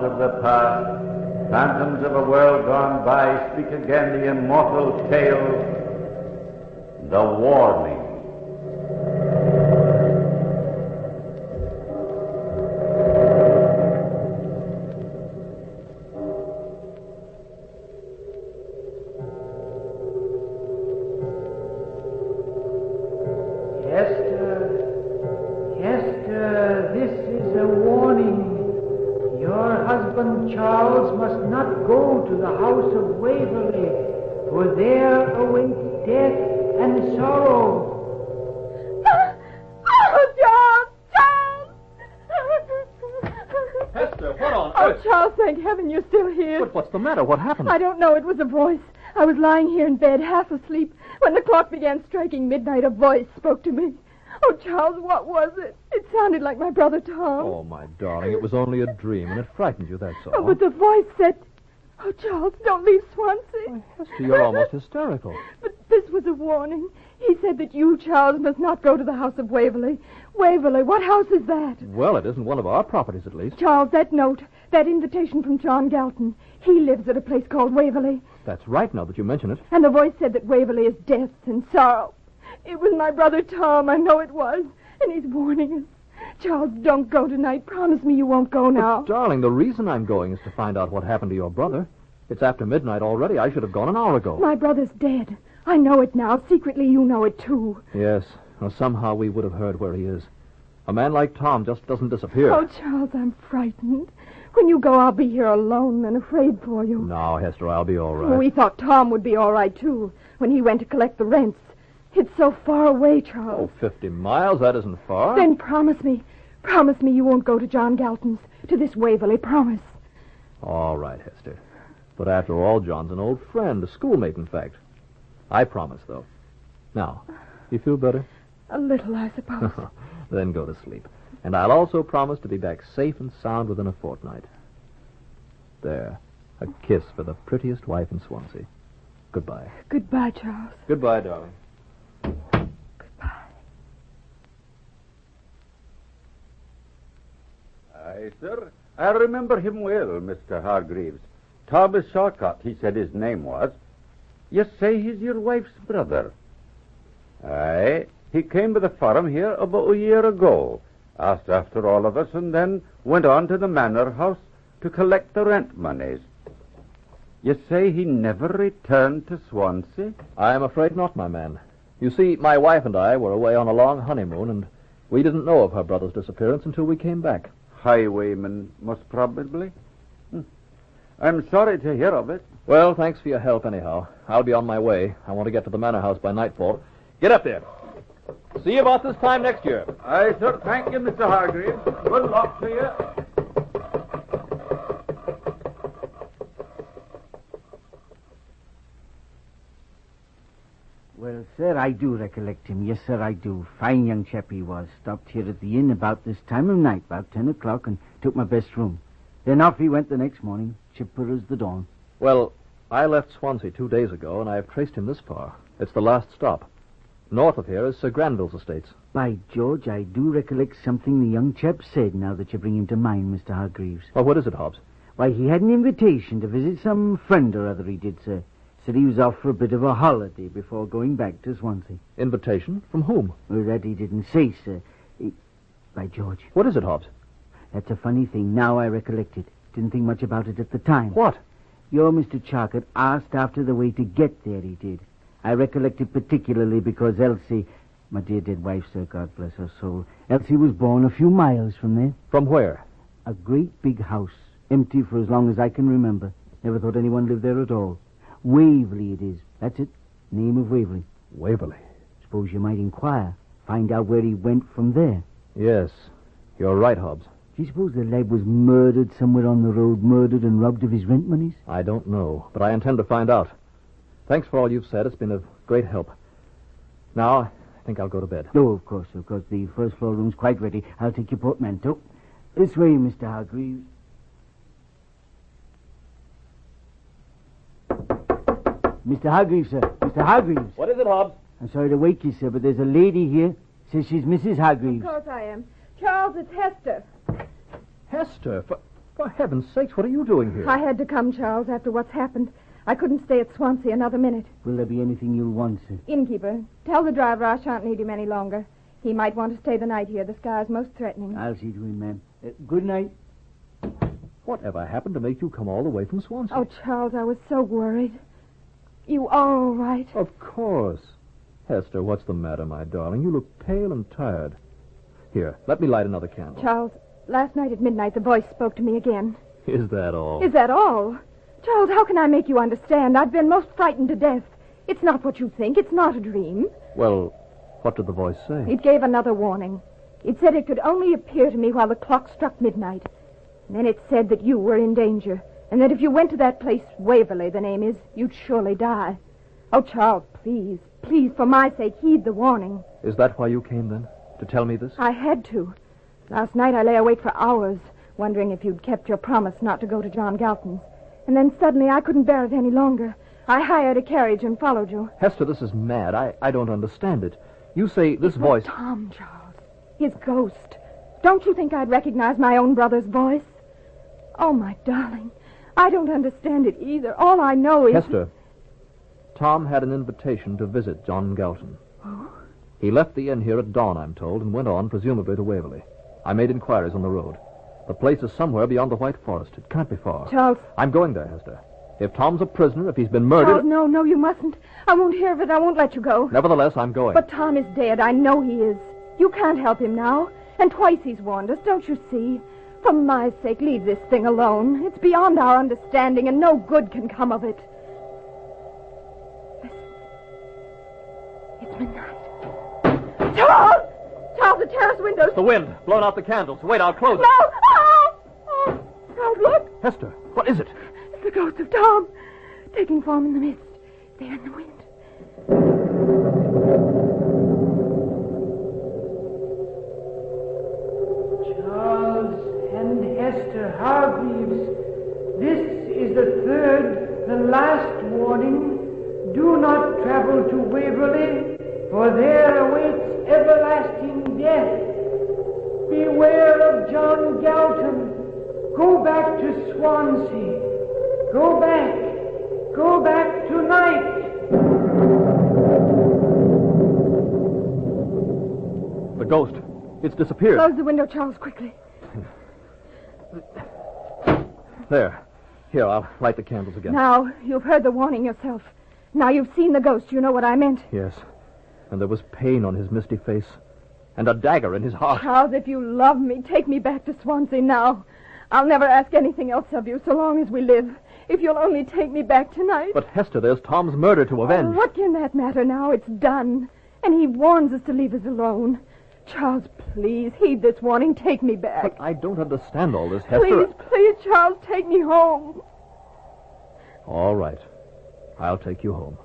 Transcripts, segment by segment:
thoughts of the past, phantoms of a world gone by, speak again the immortal tale, the warning. Charles must not go to the house of Waverley, for there awaits death and sorrow. Oh, Charles! Hester, what on Oh, earth? Charles, thank heaven you're still here. But what's the matter? What happened? I don't know. It was a voice. I was lying here in bed, half asleep. When the clock began striking midnight, a voice spoke to me. Oh, Charles, what was it? It sounded like my brother Tom. Oh, my darling, it was only a dream, and it frightened you, that's all. Oh, but the voice said... Oh, Charles, don't leave Swansea. Why, Hester, you're almost hysterical. But this was a warning. He said that you, Charles, must not go to the house of Waverley. Waverley, what house is that? Well, it isn't one of our properties, at least. Charles, that note, that invitation from John Galton. He lives at a place called Waverley. That's right, now that you mention it. And the voice said that Waverley is death and sorrow. It was my brother Tom, I know it was. And he's warning us. Charles, don't go tonight. Promise me you won't go now. But, darling, the reason I'm going is to find out what happened to your brother. It's after midnight already. I should have gone an hour ago. My brother's dead. I know it now. Secretly, you know it, too. Yes. Well, somehow we would have heard where he is. A man like Tom just doesn't disappear. Oh, Charles, I'm frightened. When you go, I'll be here alone and afraid for you. No, Hester, I'll be all right. We thought Tom would be all right, too, when he went to collect the rents. It's so far away, Charles. Oh, 50 miles? That isn't far. Then promise me. Promise me you won't go to John Galton's, to this Waverley. Promise. All right, Hester. But after all, John's an old friend, a schoolmate, in fact. I promise, though. Now, you feel better? A little, I suppose. Then go to sleep. And I'll also promise to be back safe and sound within a fortnight. There. A kiss for the prettiest wife in Swansea. Goodbye. Goodbye, Charles. Goodbye, darling. Goodbye. Aye, sir. I remember him well, Mr. Hargreaves. Thomas Shawcott, he said his name was. You say he's your wife's brother? Aye. He came to the farm here about a year ago, asked after all of us, and then went on to the manor house to collect the rent monies. You say he never returned to Swansea? I'm afraid not, my man. You see, my wife and I were away on a long honeymoon, and we didn't know of her brother's disappearance until we came back. Highwayman, most probably. I'm sorry to hear of it. Well, thanks for your help anyhow. I'll be on my way. I want to get to the manor house by nightfall. Get up there. See you about this time next year. Aye, sir. Thank you, Mr. Hargreaves. Good luck to you. Well, sir, I do recollect him. Yes, sir, I do. Fine young chap he was. Stopped here at the inn about this time of night, about 10 o'clock, and took my best room. Then off he went the next morning, chipper as the dawn. Well, I left Swansea 2 days ago, and I've traced him this far. It's the last stop. North of here is Sir Granville's estates. By George, I do recollect something the young chap said now that you bring him to mind, Mr. Hargreaves. Well, what is it, Hobbs? Why, he had an invitation to visit some friend or other, he did, sir. Said he was off for a bit of a holiday before going back to Swansea. Invitation? From whom? Well, that he didn't say, sir. By George. What is it, Hobbs? That's a funny thing. Now I recollect it. Didn't think much about it at the time. What? Your Mr. Charcot asked after the way to get there, he did. I recollect it particularly because Elsie, my dear dead wife, sir, God bless her soul, Elsie was born a few miles from there. From where? A great big house, empty for as long as I can remember. Never thought anyone lived there at all. Waverley it is. That's it. Name of Waverley. Waverley. Suppose you might inquire. Find out where he went from there. Yes. You're right, Hobbs. Do you suppose the lad was murdered somewhere on the road, murdered and robbed of his rent monies? I don't know, but I intend to find out. Thanks for all you've said. It's been of great help. Now, I think I'll go to bed. Oh, of course. The first floor room's quite ready. I'll take your portmanteau. This way, Mr. Hargreaves. Mr. Hargreaves, sir. Mr. Hargreaves. What is it, Hobbs? I'm sorry to wake you, sir, but there's a lady here. Says she's Mrs. Hargreaves. Of course I am. Charles, it's Hester. Hester? For heaven's sakes, what are you doing here? I had to come, Charles, after what's happened. I couldn't stay at Swansea another minute. Will there be anything you'll want, sir? Innkeeper, tell the driver I shan't need him any longer. He might want to stay the night here. The sky's most threatening. I'll see to him, ma'am. Good night. Whatever happened to make you come all the way from Swansea? Oh, Charles, I was so worried. You are all right. Of course. Hester, what's the matter, my darling? You look pale and tired. Here, let me light another candle. Charles, last night at midnight the voice spoke to me again. Is that all? Is that all? Charles, how can I make you understand? I've been most frightened to death. It's not what you think. It's not a dream. Well, what did the voice say? It gave another warning. It said it could only appear to me while the clock struck midnight. And then it said that you were in danger, and that if you went to that place, Waverley, the name is, you'd surely die. Oh, Charles, please, please, for my sake, heed the warning. Is that why you came, then? To tell me this? I had to. Last night I lay awake for hours, wondering if you'd kept your promise not to go to John Galton's. And then suddenly I couldn't bear it any longer. I hired a carriage and followed you. Hester, this is mad. I don't understand it. You say this voice... Tom, Charles. His ghost. Don't you think I'd recognize my own brother's voice? Oh, my darling. I don't understand it either. All I know is... Hester, Tom had an invitation to visit John Galton. Oh? He left the inn here at dawn, I'm told, and went on, presumably, to Waverley. I made inquiries on the road. The place is somewhere beyond the White Forest. It can't be far. Charles. I'm going there, Hester. If Tom's a prisoner, if he's been murdered... Charles, no, you mustn't. I won't hear of it. I won't let you go. Nevertheless, I'm going. But Tom is dead. I know he is. You can't help him now. And twice he's warned us, don't you see? For my sake, leave this thing alone. It's beyond our understanding, and no good can come of it. Listen. It's midnight. Charles! Charles, the terrace windows. The wind. Blown out the candles. Wait, I'll close it. No! Oh! Charles, look! Hester, what is it? It's the ghost of Tom, taking form in the mist. There in the wind. Charles and Hester Hargreaves, this is the third, the last warning. Do not travel to Waverley, for there awaits everlasting death. Beware of John Galton. Go back to Swansea. Go back tonight. The ghost. It's disappeared. Close the window, Charles, quickly. There. Here, I'll light the candles again. Now, you've heard the warning yourself. Now you've seen the ghost. You know what I meant. Yes. And there was pain on his misty face. And a dagger in his heart. Charles, if you love me, take me back to Swansea now. I'll never ask anything else of you so long as we live. If you'll only take me back tonight. But, Hester, there's Tom's murder to avenge. Oh, what can that matter now? It's done. And he warns us to leave us alone. Charles, please, heed this warning. Take me back. But I don't understand all this, Hester. Please, Charles, take me home. All right. I'll take you home.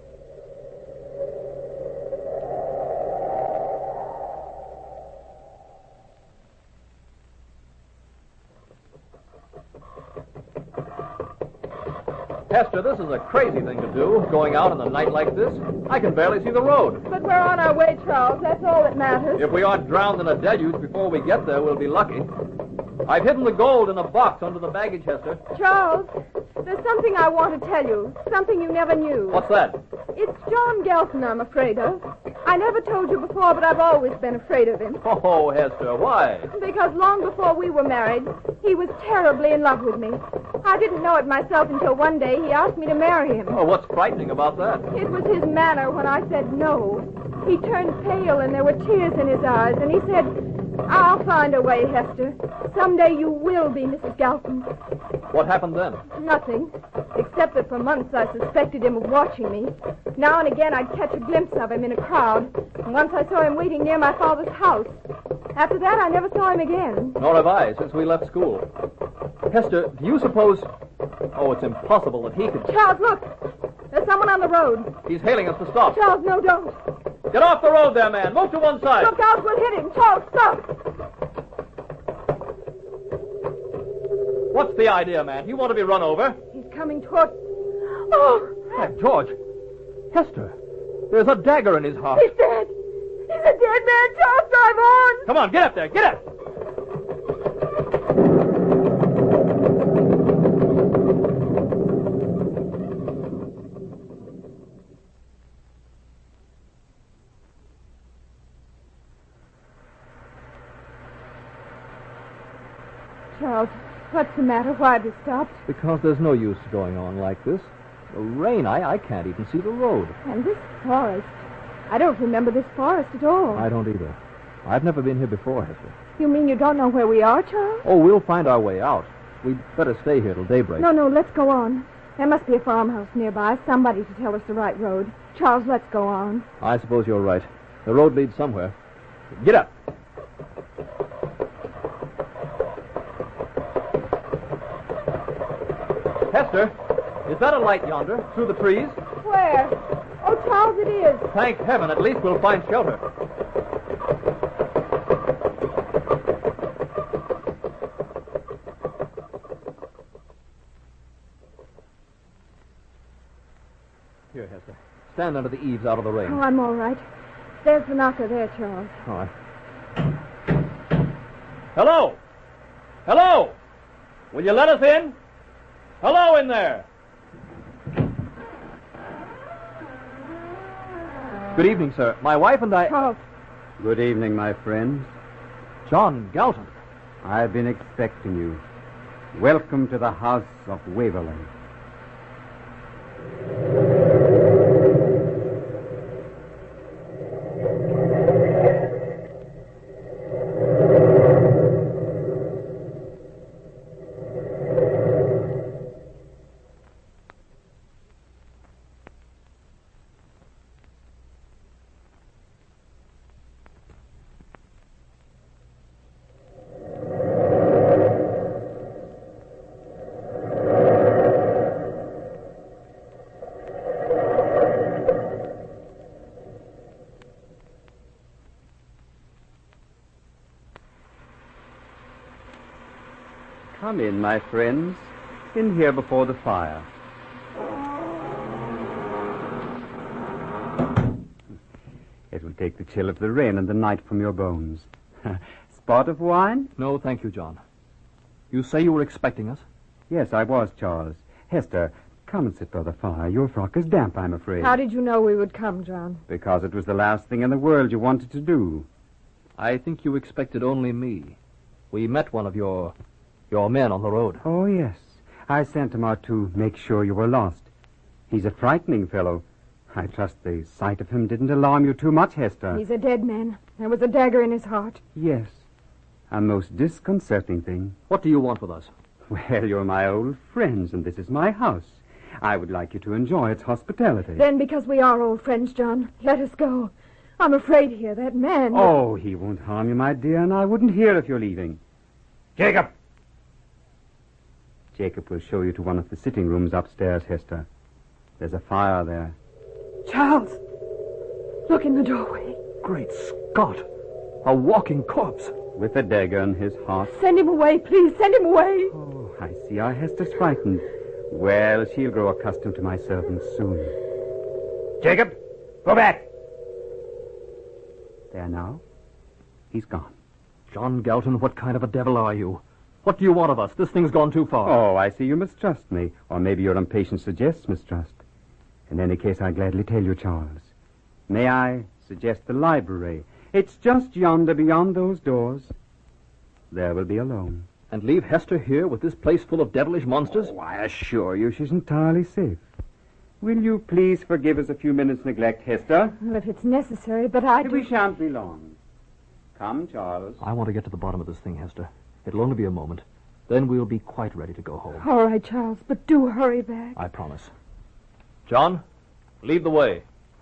Hester, this is a crazy thing to do, going out in a night like this. I can barely see the road. But we're on our way, Charles. That's all that matters. If we aren't drowned in a deluge before we get there, we'll be lucky. I've hidden the gold in a box under the baggage, Hester. Charles, there's something I want to tell you. Something you never knew. What's that? It's John Galton I'm afraid of. I never told you before, but I've always been afraid of him. Oh, Hester, why? Because long before we were married, he was terribly in love with me. I didn't know it myself until one day he asked me to marry him. Oh, what's frightening about that? It was his manner when I said no. He turned pale and there were tears in his eyes, and he said, "I'll find a way, Hester. Someday you will be Mrs. Galton." What happened then? Nothing, except that for months I suspected him of watching me. Now and again I'd catch a glimpse of him in a crowd, and once I saw him waiting near my father's house. After that, I never saw him again. Nor have I, since we left school. Hester, do you suppose... Oh, it's impossible that he could... Charles, look! There's someone on the road. He's hailing us to stop. Charles, no, don't. Get off the road there, man. Move to one side. Look out, we'll hit him. Charles, stop! What's the idea, man? You want to be run over? He's coming toward... Oh! Hey, George. Hester, there's a dagger in his heart. He's dead. He's a dead man. Charles, drive on! Come on, get up there. Get up! Charles, what's the matter? Why have you stopped? Because there's no use going on like this. The rain, I can't even see the road. And this forest. I don't remember this forest at all. I don't either. I've never been here before, Hester. You mean you don't know where we are, Charles? Oh, we'll find our way out. We'd better stay here till daybreak. No, let's go on. There must be a farmhouse nearby, somebody to tell us the right road. Charles, let's go on. I suppose you're right. The road leads somewhere. Get up. Hester, is that a light yonder, through the trees? Where? Oh, Charles, it is. Thank heaven, at least we'll find shelter. Here, Hester. Stand under the eaves out of the rain. Oh, I'm all right. There's the knocker there, Charles. All right. Hello! Hello! Will you let us in? Hello in there! Good evening, sir. My wife and I... Charles, Good evening, my friends. John Galton. I've been expecting you. Welcome to the House of Waverley. Come in, my friends. In here before the fire. It will take the chill of the rain and the night from your bones. Spot of wine? No, thank you, John. You say you were expecting us? Yes, I was, Charles. Hester, come and sit by the fire. Your frock is damp, I'm afraid. how did you know we would come, John? Because it was the last thing in the world you wanted to do. I think you expected only me. We met one of your men on the road. Oh, yes. I sent him out to make sure you were lost. He's a frightening fellow. I trust the sight of him didn't alarm you too much, Hester. He's a dead man. There was a dagger in his heart. Yes. A most disconcerting thing. What do you want with us? Well, you're my old friends, and this is my house. I would like you to enjoy its hospitality. Then, because we are old friends, John, let us go. I'm afraid here, that man... Oh, he won't harm you, my dear, and I wouldn't hear if you're leaving. Jacob! Jacob will show you to one of the sitting rooms upstairs, Hester. There's a fire there. Charles! Look in the doorway. Great Scott! A walking corpse. With a dagger in his heart. Send him away, please. Send him away. Oh, I see our Hester's frightened. Well, she'll grow accustomed to my servants soon. Jacob, go back. There now. He's gone. John Galton, what kind of a devil are you? What do you want of us? This thing's gone too far. Oh, I see you mistrust me. Or maybe your impatience suggests mistrust. In any case, I'll gladly tell you, Charles. May I suggest the library? It's just yonder beyond those doors. There will be alone. And leave Hester here with this place full of devilish monsters? Oh, I assure you she's entirely safe. Will you please forgive us a few minutes' neglect, Hester? Well, if it's necessary, but I We shan't be long. Come, Charles. I want to get to the bottom of this thing, Hester. It'll only be a moment. Then we'll be quite ready to go home. All right, Charles, but do hurry back. I promise. John, lead the way.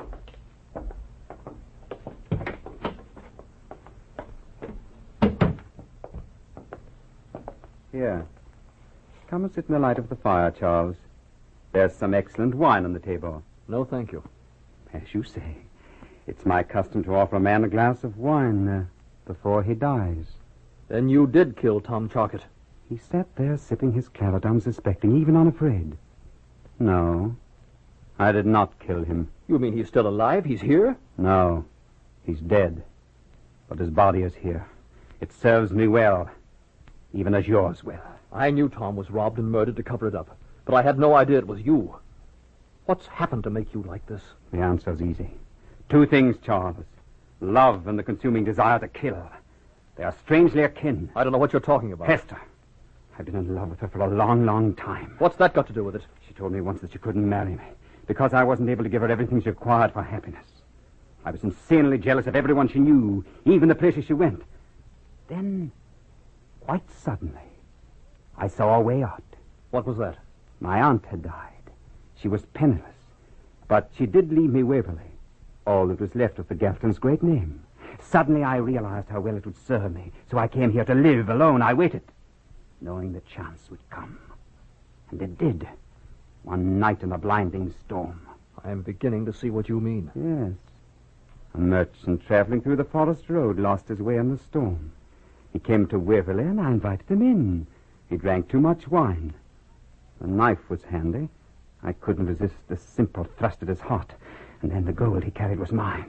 Here. Come and sit in the light of the fire, Charles. There's some excellent wine on the table. No, thank you. As you say, it's my custom to offer a man a glass of wine before he dies. Then you did kill Tom Chalkett. He sat there sipping his claret, unsuspecting, even unafraid. No, I did not kill him. You mean he's still alive? He's here? No, he's dead. But his body is here. It serves me well, even as yours will. I knew Tom was robbed and murdered to cover it up, but I had no idea it was you. What's happened to make you like this? The answer's easy. Two things, Charles. Love and the consuming desire to kill. They are strangely akin. I don't know what you're talking about. Hester, I've been in love with her for a long, long time. What's that got to do with it? She told me once that she couldn't marry me because I wasn't able to give her everything she required for happiness. I was insanely jealous of everyone she knew, even the places she went. Then, quite suddenly, I saw a way out. What was that? My aunt had died. She was penniless, but she did leave me Waverley, all that was left of the Geltons' great name. Suddenly I realized how well it would serve me, so I came here to live alone. I waited, knowing the chance would come. And it did, one night in a blinding storm. I am beginning to see what you mean. Yes. A merchant traveling through the forest road lost his way in the storm. He came to Waverley, and I invited him in. He drank too much wine. The knife was handy. I couldn't resist the simple thrust at his heart, and then the gold he carried was mine.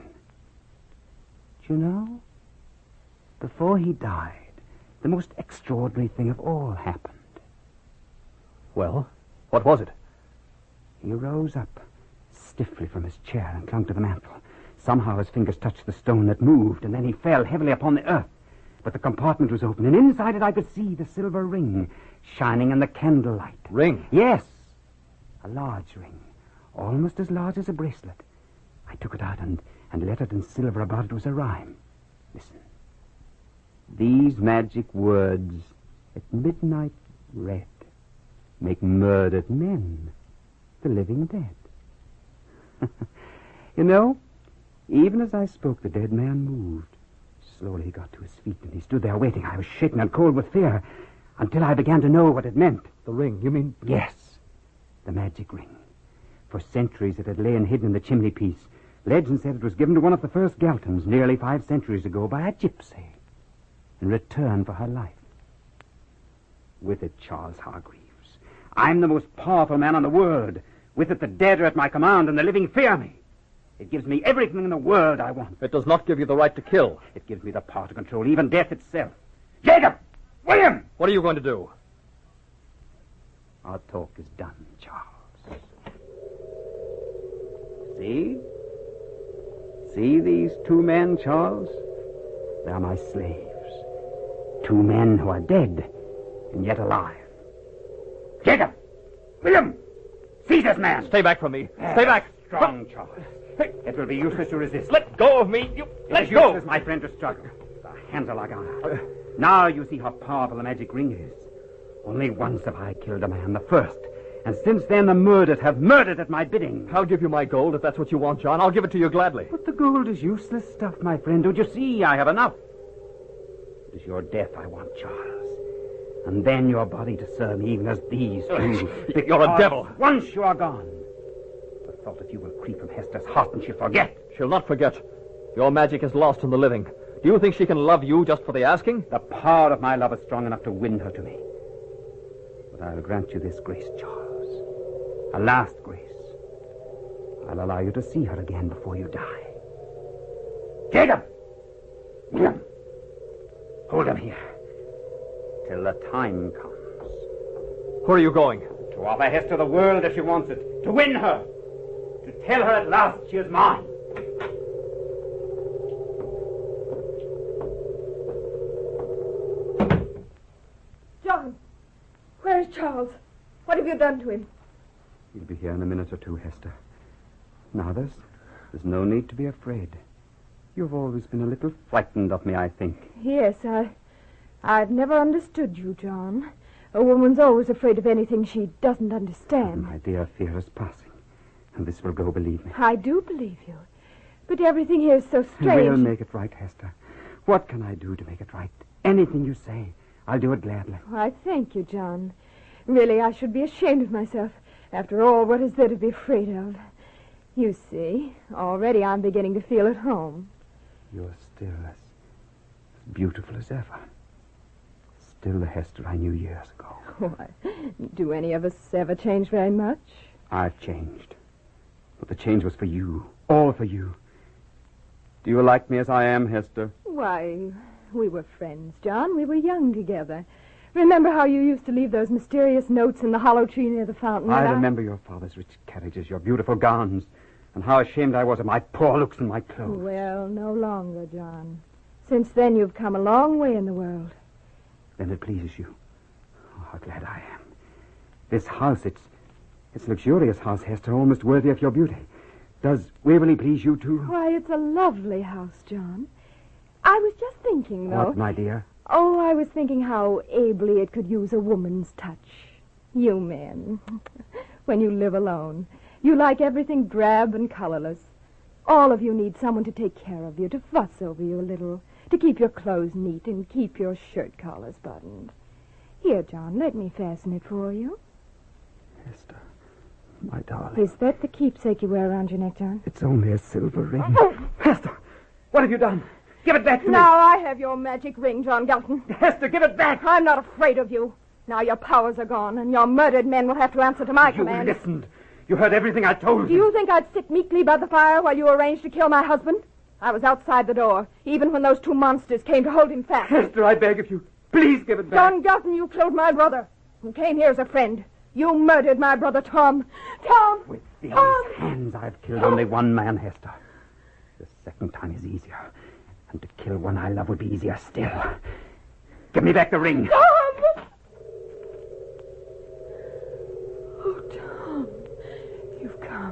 Do you know, before he died, the most extraordinary thing of all happened. Well, what was it? He rose up stiffly from his chair and clung to the mantel. Somehow his fingers touched the stone that moved, and then he fell heavily upon the earth. But the compartment was open, and inside it I could see the silver ring shining in the candlelight. Ring? Yes, a large ring, almost as large as a bracelet. I took it out, and lettered in silver about it was a rhyme. Listen. These magic words at midnight read make murdered men the living dead. You know, even as I spoke, the dead man moved. Slowly he got to his feet, and he stood there waiting. I was shaken and cold with fear until I began to know what it meant. The ring, you mean? Yes, the magic ring. For centuries it had lain hidden in the chimney-piece. Legend said it was given to one of the first Geltons nearly 5 centuries ago by a gypsy in return for her life. With it, Charles Hargreaves, I'm the most powerful man in the world. With it, the dead are at my command, and the living fear me. It gives me everything in the world I want. It does not give you the right to kill. It gives me the power to control even death itself. Jacob! William! What are you going to do? Our talk is done, Charles. See? See these 2 men, Charles? They're my slaves. 2 men who are dead and yet alive. Jacob! William! Seize this man! Stay back from me. Stay back. Strong, Charles. It will be useless to resist. Let go of me. Let go. Useless, my friend, to struggle. The hands are like ours. Now you see how powerful the magic ring is. Only once have I killed a man, the first. And since then the murdered have murdered at my bidding. I'll give you my gold if that's what you want, John. I'll give it to you gladly. But the gold is useless stuff, my friend. Don't you see? I have enough. It is your death I want, Charles. And then your body to serve me even as these 2. You're a devil. Once you are gone, the thought of you will creep from Hester's heart and she'll forget. She'll not forget. Your magic is lost in the living. Do you think she can love you just for the asking? The power of my love is strong enough to win her to me. But I'll grant you this grace, Charles. A last grace. I'll allow you to see her again before you die. Jacob! William! Hold him here. Till the time comes. Where are you going? To offer Hester the world if she wants it. To win her. To tell her at last she is mine. John, where is Charles? What have you done to him? He'll be here in a minute or 2, Hester. Now, there's no need to be afraid. You've always been a little frightened of me, I think. Yes, I've never understood you, John. A woman's always afraid of anything she doesn't understand. My dear, fear is passing. And this will go, believe me. I do believe you. But everything here is so strange. We'll make it right, Hester. What can I do to make it right? Anything you say, I'll do it gladly. Why, thank you, John. Really, I should be ashamed of myself. After all, what is there to be afraid of? You see, already I'm beginning to feel at home. You're still as beautiful as ever. Still the Hester I knew years ago. Why, do any of us ever change very much? I've changed. But the change was for you. All for you. Do you like me as I am, Hester? Why, we were friends, John. We were young together. Remember how you used to leave those mysterious notes in the hollow tree near the fountain? I remember your father's rich carriages, your beautiful gowns, and how ashamed I was of my poor looks and my clothes. Well, no longer, John. Since then, you've come a long way in the world. Then it pleases you. Oh, how glad I am. This house, it's a luxurious house, Hester, almost worthy of your beauty. Does Waverley please you, too? Why, it's a lovely house, John. I was just thinking, though. What, my dear? Oh, I was thinking how ably it could use a woman's touch. You men, when you live alone, you like everything drab and colorless. All of you need someone to take care of you, to fuss over you a little, to keep your clothes neat and keep your shirt collars buttoned. Here, John, let me fasten it for you. Hester, my darling. Is that the keepsake you wear around your neck, John? It's only a silver ring. Hester, what have you done? Give it back to me. Now I have your magic ring, John Galton. Hester, give it back. I'm not afraid of you. Now your powers are gone, and your murdered men will have to answer to my You commands. listened. You heard everything I told Do you think I'd sit meekly by the fire while you arranged to kill my husband? I was outside the door, even when those two monsters came to hold him fast. Hester, I beg of you, please give it back. John Galton, you killed my brother, who came here as a friend. You murdered my brother, Tom. Tom! With these Tom! hands, I've killed only one man, Hester. The second time is easier. And to kill one I love would be easier still. Give me back the ring. Tom! Oh, Tom, you've come.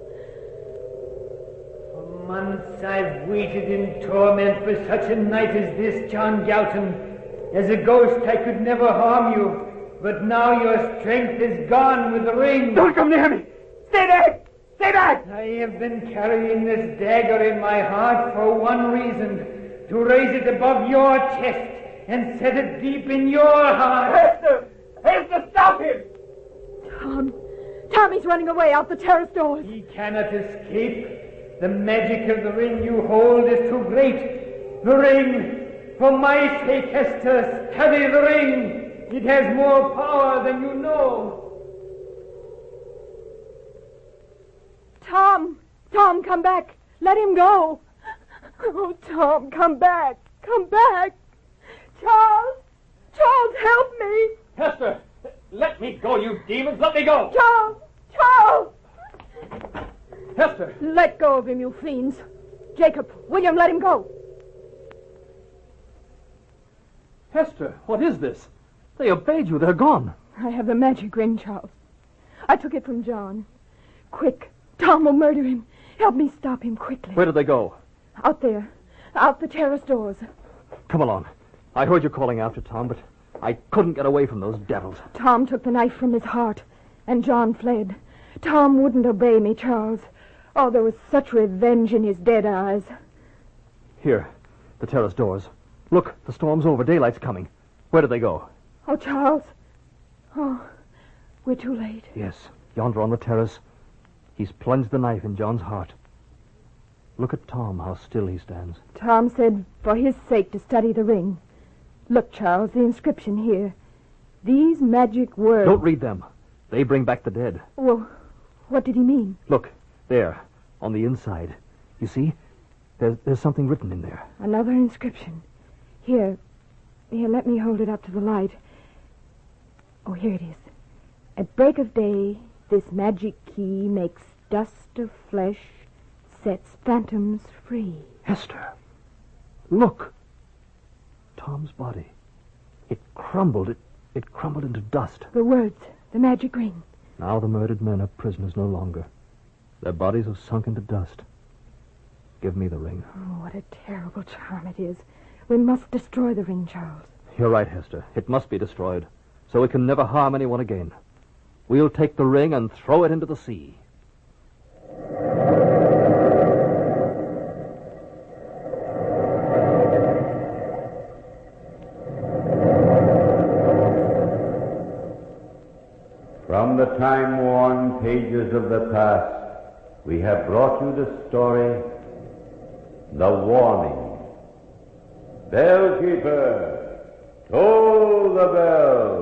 For months I've waited in torment for such a night as this, John Galton. As a ghost I could never harm you, but now your strength is gone with the ring. Don't come near me! Stay back! Stay back! I have been carrying this dagger in my heart for one reason, to raise it above your chest and set it deep in your heart. Hester! Hester, stop him! Tommy's running away out the terrace doors. He cannot escape. The magic of the ring you hold is too great. The ring, for my sake, Hester, study the ring. It has more power than you know. Tom, come back. Let him go. Oh, Tom, come back. Come back. Charles, help me. Hester, let me go, you demons. Let me go. Charles. Hester. Let go of him, you fiends. Jacob, William, let him go. Hester, what is this? They obeyed you. They're gone. I have the magic ring, Charles. I took it from John. Quick, Tom will murder him. Help me stop him quickly. Where did they go? Out there. Out the terrace doors. Come along. I heard you calling after Tom, but I couldn't get away from those devils. Tom took the knife from his heart, and John fled. Tom wouldn't obey me, Charles. Oh, there was such revenge in his dead eyes. Here, the terrace doors. Look, the storm's over. Daylight's coming. Where did they go? Oh, Charles. Oh, we're too late. Yes, yonder on the terrace. He's plunged the knife in John's heart. Look at Tom, how still he stands. Tom said for his sake to study the ring. Look, Charles, the inscription here. These magic words... Don't read them. They bring back the dead. Well, what did he mean? Look, there, on the inside. You see? There's something written in there. Another inscription. Here, let me hold it up to the light. Oh, here it is. At break of day, this magic key makes dust of flesh, sets phantoms free. Hester, look. Tom's body. It crumbled. It crumbled into dust. The words, the magic ring. Now the murdered men are prisoners no longer. Their bodies have sunk into dust. Give me the ring. Oh, what a terrible charm it is. We must destroy the ring, Charles. You're right, Hester. It must be destroyed, so it can never harm anyone again. We'll take the ring and throw it into the sea. From the time-worn pages of the past, we have brought you the story, The Warning. Bellkeeper, toll the bell.